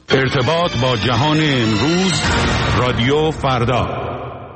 ارتباط با جهان امروز، رادیو فردا.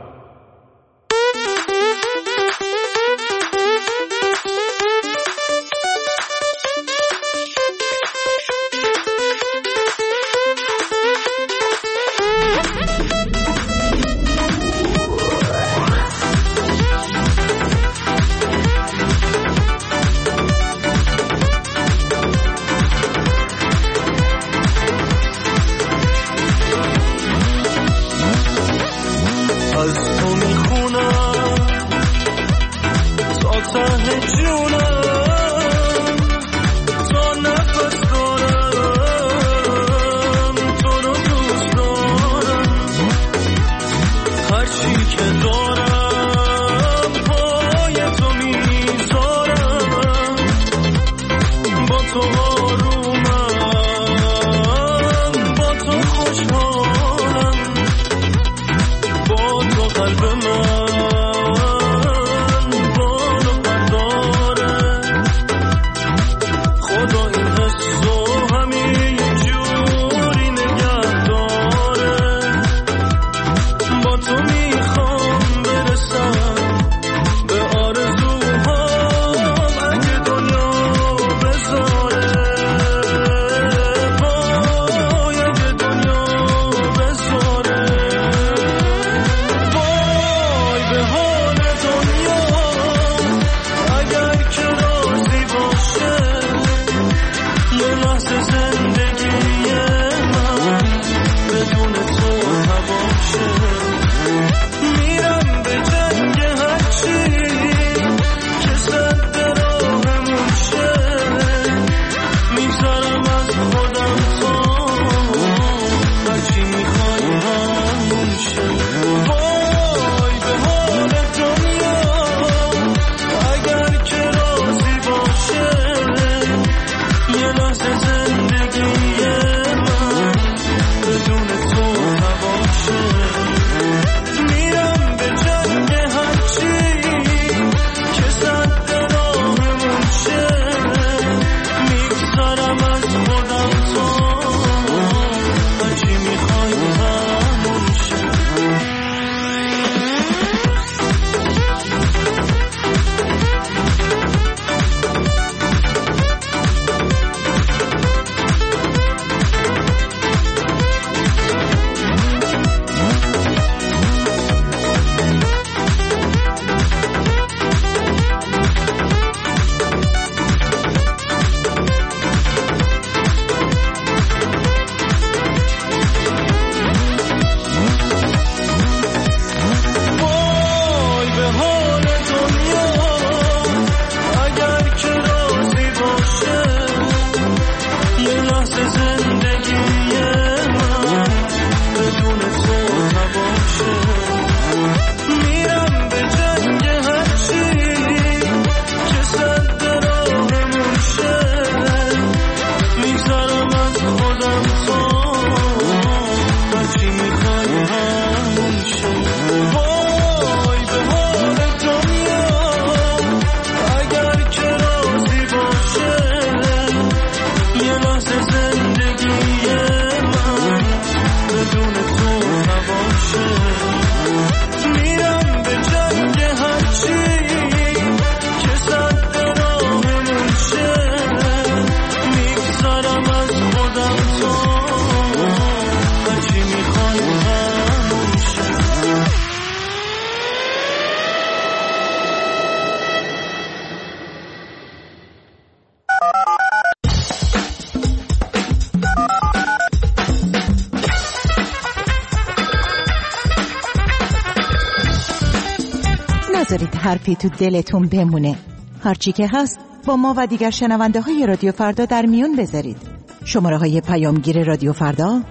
نذارید حرفی تو دلتون بمونه. هرچی که هست با ما و دیگر شنونده های رادیو فردا در میون بذارید. شماره های پیامگیر رادیو فردا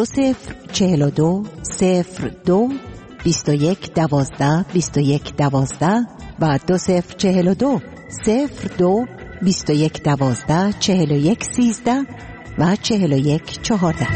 2042 02 21 12 21 12 و 2042 02 21 12 41 13 و 41 14.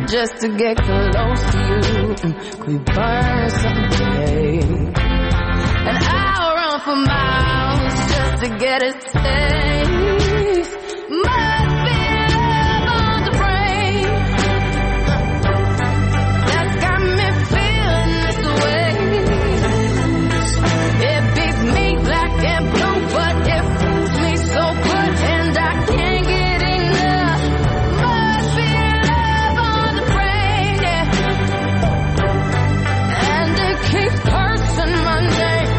just to get close to you. Could we burn someday? And I'll run for miles just to get a taste. Must be love on the brain that got me feeling this way. It beats me black and blue, but it fools me so good, and I can't get enough. Must be love on the brain, yeah. And it keeps cursing my name.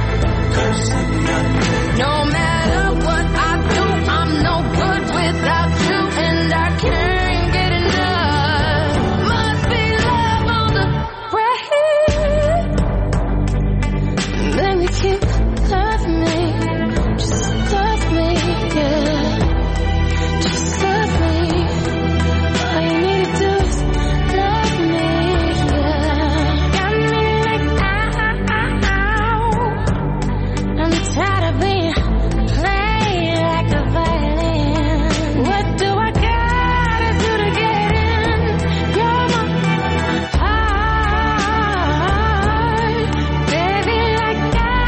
No matter what I do, I'm no good without you, and I can't get enough. Must be love on the brain. Let me keep loving me, just love me, yeah. Just love me. All you need to do is love me, yeah. Got me like ow. I'm tired of being played like a violin. What do I gotta do to get in? You're my heart, baby, like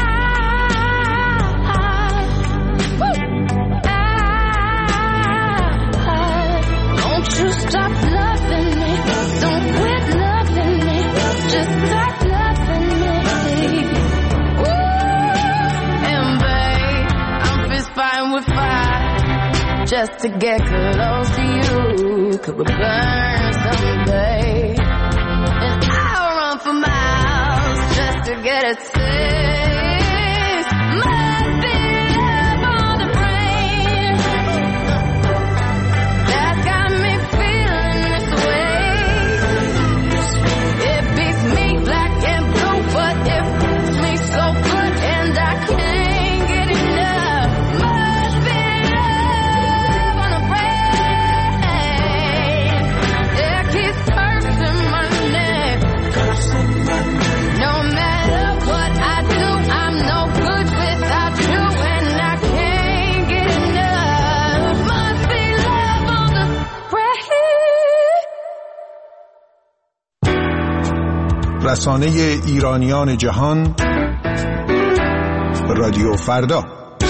don't you stop loving me, don't quit loving me, just stop loving me. And babe, I'm fist fighting with fire just to get close to you. Could we burn someday? And I'll run for miles just to get a taste. Must be love on the brain that got me feeling this way. It beats me black and blue, but it fools me so good, and I can't get enough. Must be love on the brain that keeps cursing my name. No matter what I do, I'm no good without you, and I can't get enough. Must be love on the brain. رسانه ایرانیان جهان، رادیو فردا.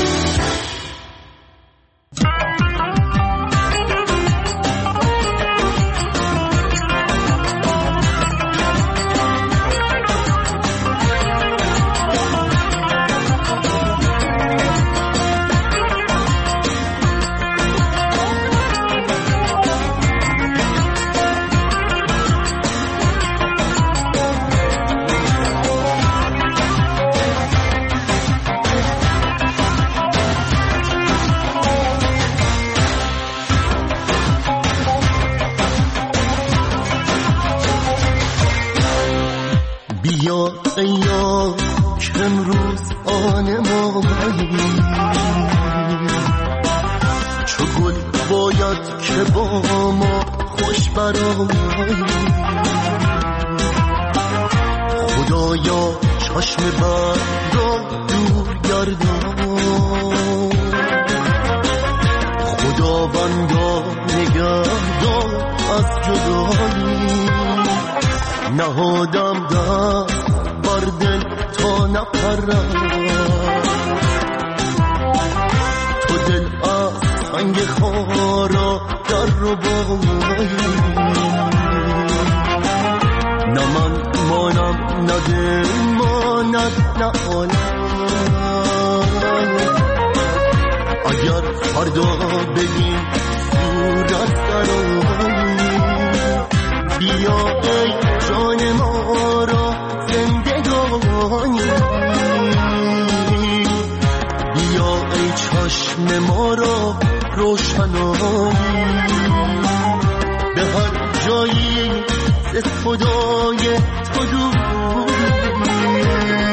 بیا ایام که امروز آن مایی، چو گل باید که با ما خوش برآیی. خدایا چشم بد را دور گردان، خداوندا نگهدار از جدایی. نهادم دست بر دل تا نپرم، تو دل از سنگ خارا در رو بایی. نه من مانم نه دل ماند نه عالم. اگر فردا بگیم صورت درآیی، بیا ای جان ما را زندگانی، بیا ای چشم ما را روشنایی. به هر جایی ز خدای تو دوری،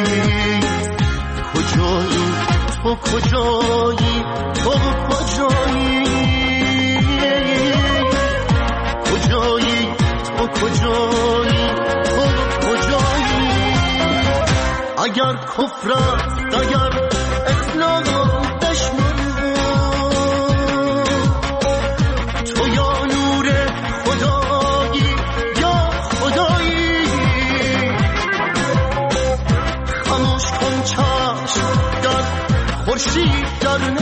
کجایی تو کجایی تو کجایی، کجایی تو کجایی تو کجایی. اگر کفر است اگر اسلام دشمن، تو یا نور خدایی یا خورشید داره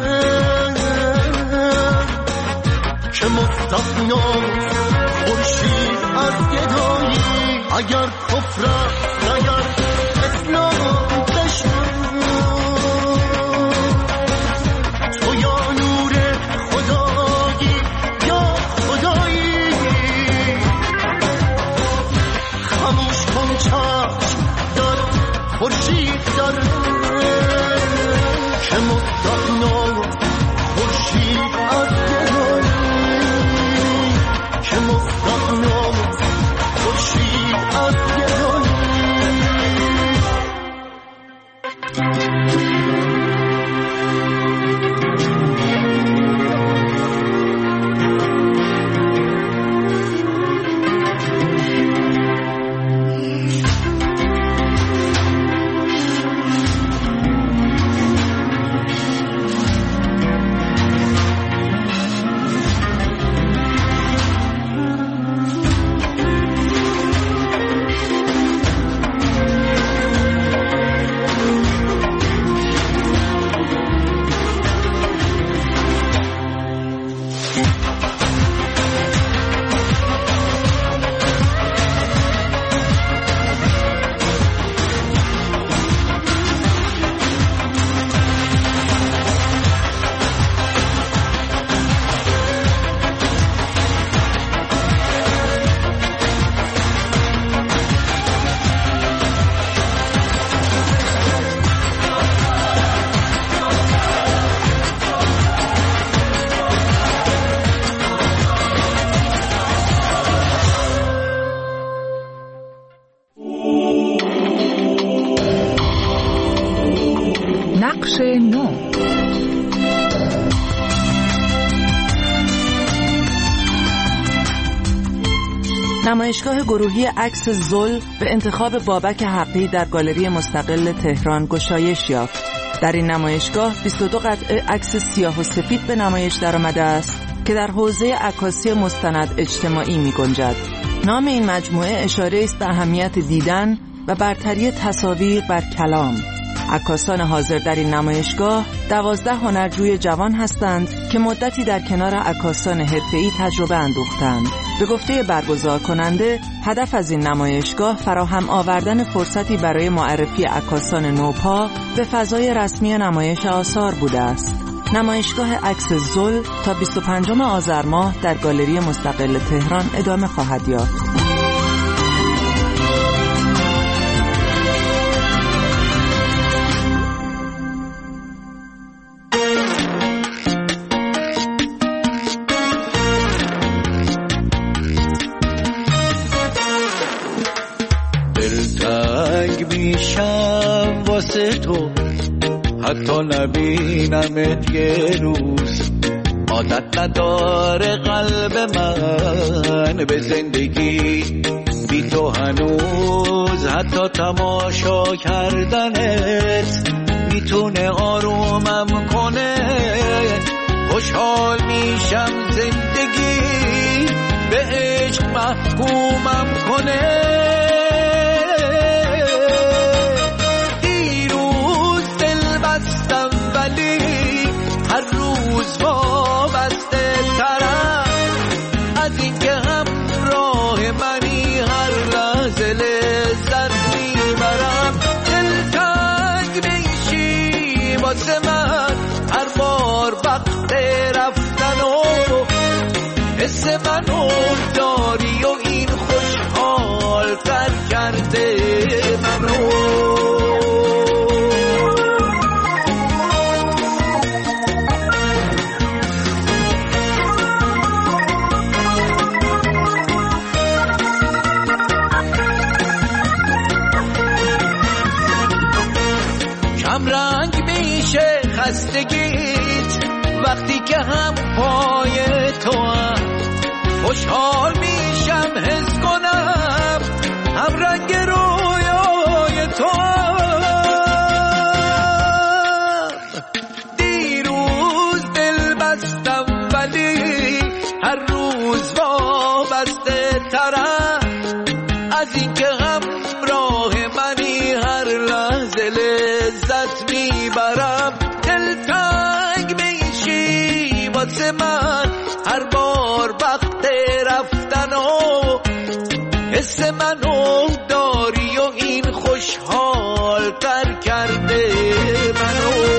که مستقناست خورشید از گدایی. اگر کفر است اگر اسلام دشمن، تو یا نور خدایی یا خدایی. خاموش کن چشم دار خورشید داره که مستقناست خورشید از گدایی، که مستقناست خورشید از گدایی. نقش نو. نمایشگاه گروهی عکس زل به انتخاب بابک حقی در گالری مستقل تهران گشایش یافت. در این نمایشگاه 22 قطعه عکس سیاه و سفید به نمایش درآمده است که در حوزه عکاسی مستند اجتماعی می گنجد. نام این مجموعه اشاره است به اهمیت دیدن و برتری تصاویر بر کلام. عکاسان حاضر در این نمایشگاه 12 هنرجوی جوان هستند که مدتی در کنار عکاسان حرفه‌ای تجربه اندوختند. به گفته برگزار کننده، هدف از این نمایشگاه فراهم آوردن فرصتی برای معرفی عکاسان نوپا به فضای رسمی نمایش آثار بوده است. نمایشگاه عکس زل تا 25 آذر ماه در گالری مستقل تهران ادامه خواهد یافت. میشم واسه تو حتی نبینمت یه روز. عادت نداره قلب من به زندگی بی تو هنوز. حتی تماشا کردنت میتونه آرومم کنه. خوشحال میشم زندگی به عشق محکومم کنه. هر روز وابسته ترم از این که همراه منی. هر لحظه لذت میبرم. دلتنگ میشی واسه من هر بار وقت رفتن و حس منو داری و این خوشحال تر کرده منو. رنگ میشه خستگیت وقتی که هم پای تو هم. خوشحال میشم حس کنم هم رنگ رویای تو هم. دیروز دل بستم ولی هر روز وابسته ترم از این که همراه منی. هر لحظه لذت میبرم. دل منو داری و این خوشحال تر کرده منو.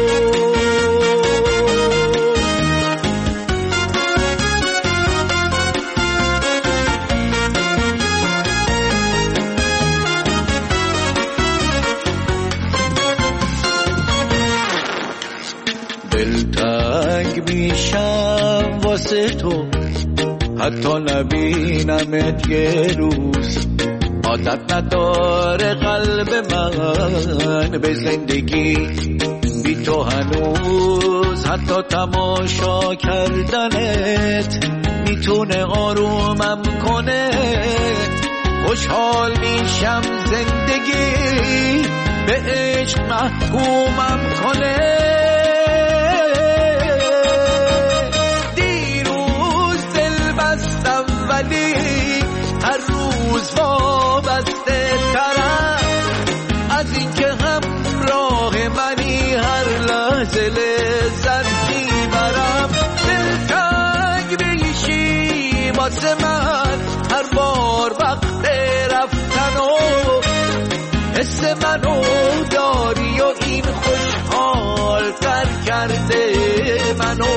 دلتنگ میشم واسه تو، حتی نبینمت یه روز. عادت نداره قلب من به زندگی بی تو هنوز. حتی تماشا کردنت میتونه آرومم کنه. خوشحال میشم زندگی به عشق محکومم کنه. ولی هر روز وابسته ترم از این که همراه منی، هر لحظه لذت میبرم. دلتنگ میشی واسه من هر بار وقت رفتن و حس منو داری و این خوشحال تر کرده منو.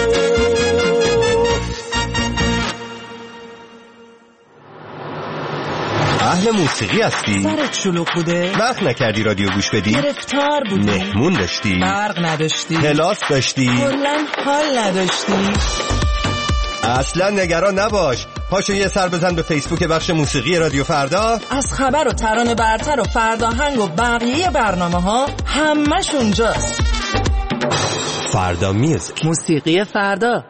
اهل موسیقی هستی؟ سرت شلوغ بوده؟ وقت نکردی رادیو گوش بدی؟ گرفتار بودی؟ مهمون داشتی؟ برق نداشتی؟ کلاس داشتی؟ کلاً حال نداشتی؟ اصلا نگران نباش، پاشو یه سر بزن به فیسبوک بخش موسیقی رادیو فردا. از خبر و ترانه برتر و فرداهنگ و بقیه برنامه ها همش اونجاست. فردا میوزیک، موسیقی فردا.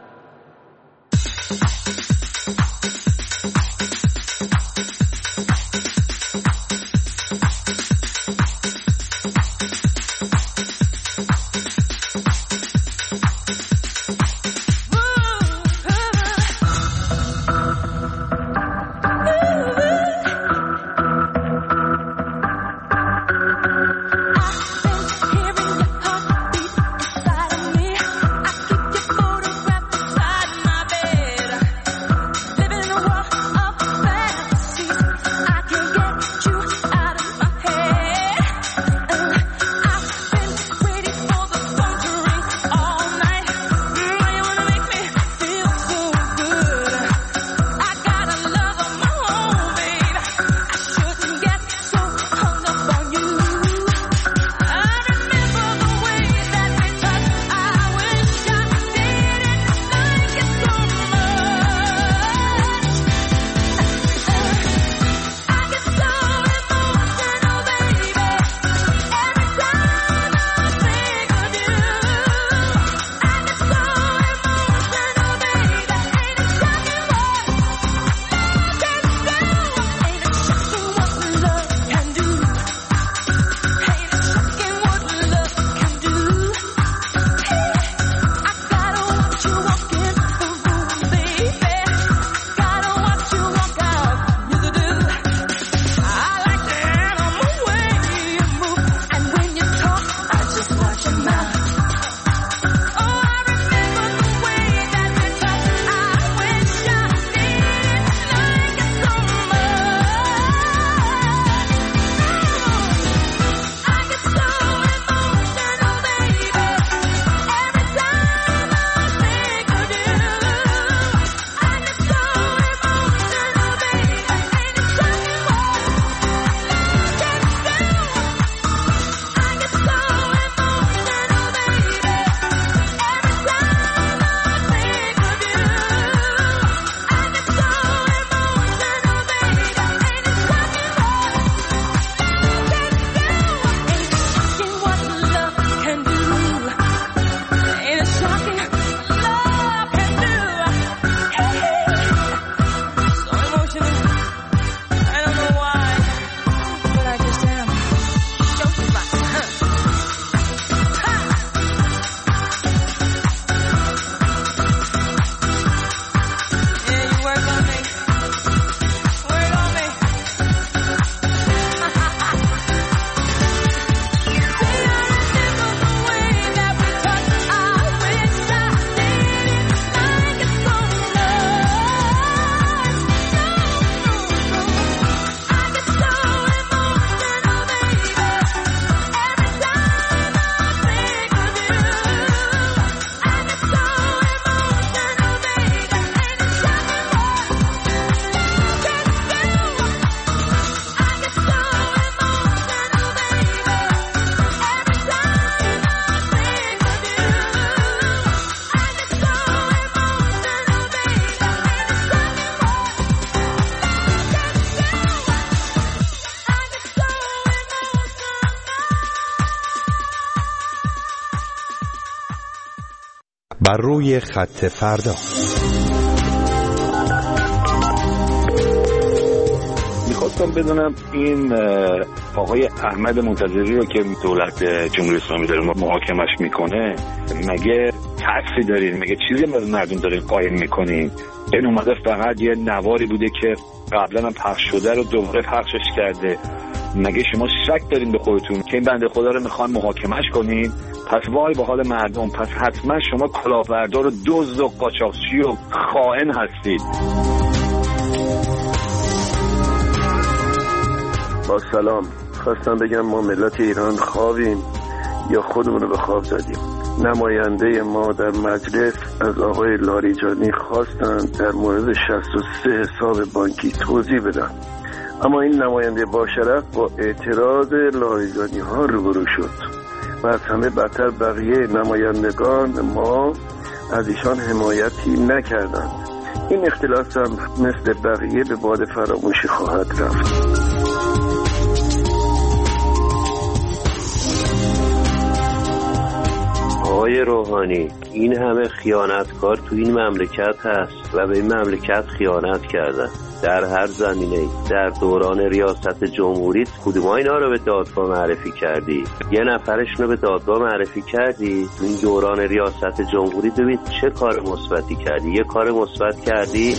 و روی خط فردا. میخواستم بدونم این آقای احمد منتظری رو که دولت جمهوری اسلامی داره محاکمش میکنه، مگه تأثیری دارین؟ مگه چیزی از مردم دارین قایم میکنین؟ این اومده فقط یه نواری بوده که قبلا هم پخش شده رو دوباره پخشش کرده. مگه شما شک دارین به خودتون که این بنده خدا رو میخوان محاکمش کنین؟ پس وای به حال مردم، پس حتما شما کلاهبردار و دزد و قاچاقچی و خائن هستید. با سلام، خواستم بگم ما ملت ایران خوابیم یا خودمون رو به خواب زدیم. نماینده ما در مجلس از آقای لاریجانی خواستند در مورد 63 حساب بانکی توضیح بدن، اما این نماینده با شرف با اعتراض لاریجانی ها روبرو شد و از همه بدتر بقیه نمایندگان ما از ایشان حمایتی نکردند. این اختلاس هم مثل بقیه به باد فراموشی خواهد رفت. آقای روحانی، این همه خیانتکار تو این مملکت هست و به این مملکت خیانت کردن در هر زمینه. در دوران ریاست جمهوری کدوم اینا رو به دادگاه معرفی کردی؟ یه نفرشون رو به دادگاه معرفی کردی؟ تو این دوران ریاست جمهوری ببین چه کار مثبتی کردی؟ یه کار مثبت کردی؟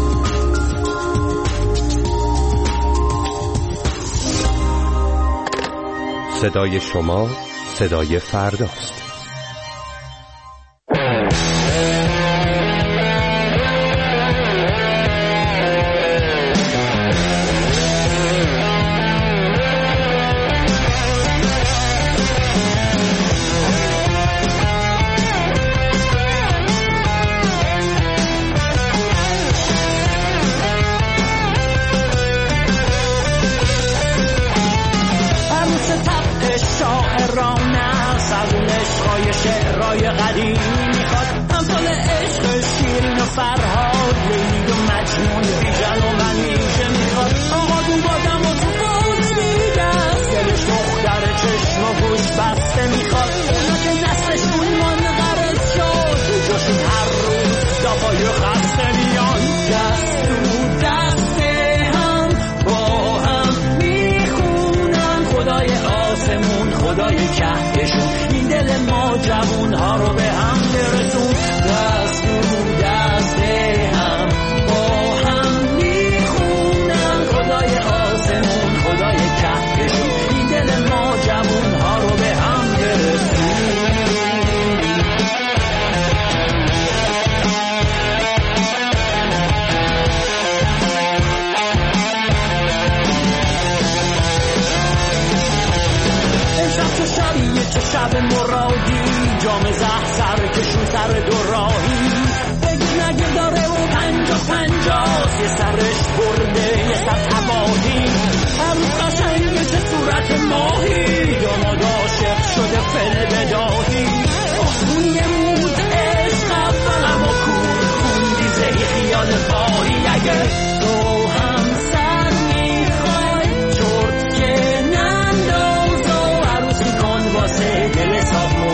صدای شما صدای فرداست. شعرهای قدیم میخواد همسال عشق شیرین و فرهاد، لیلی و مجنون بیژن و منیژه میخواد. آقا دون بادم و تو فوت میدست، دلش دختر چشم و گوش بسته میخواد. اونا که نسلشون منقرض شد، تو جاشون هر روز دافای خسته میان. دست تو دست هم با هم میخونن خدای آسمون خدای کهکشون. این دل ما جوون ها رو به هم برسون. دست تو دست هم با هم میخونن خدای آسمون خدای کهکشون. این دل ما جوون ها رو به هم برسون. امشب تو شبیه چه شب مرادی، جام زهر سر کشون سر دو راهی. بگی نگه داره و 50-50، یه سرش برده یه سر تباهی. هر روز قشنگه چه صورت ماهی، داماد عاشق شده فل بداهی. آسون یه موز عشق اول، اما کور خوندی زهی خیال باری. اگه تو هم سر میخوای چرت که ننداز و عروسی کن واسه دل حساب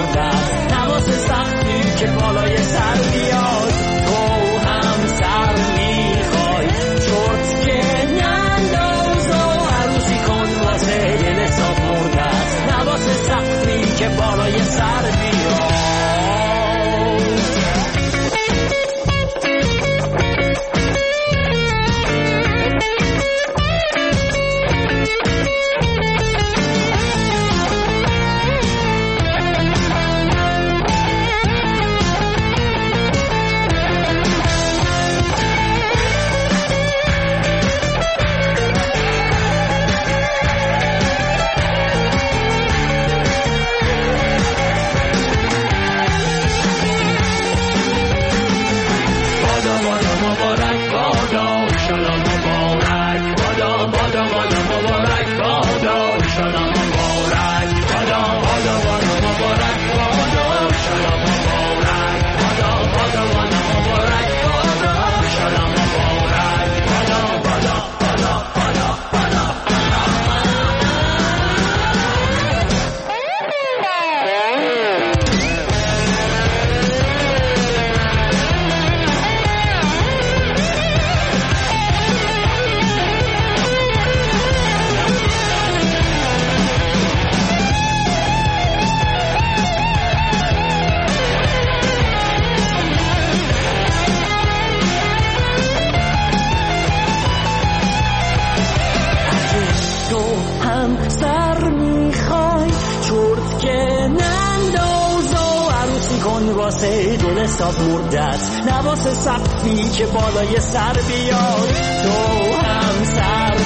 هم سر میخوای چرت که ننداز و عروسی کن واسه دل صاف مردت نواسه سقفی که بالای سر بیاد تو هم سر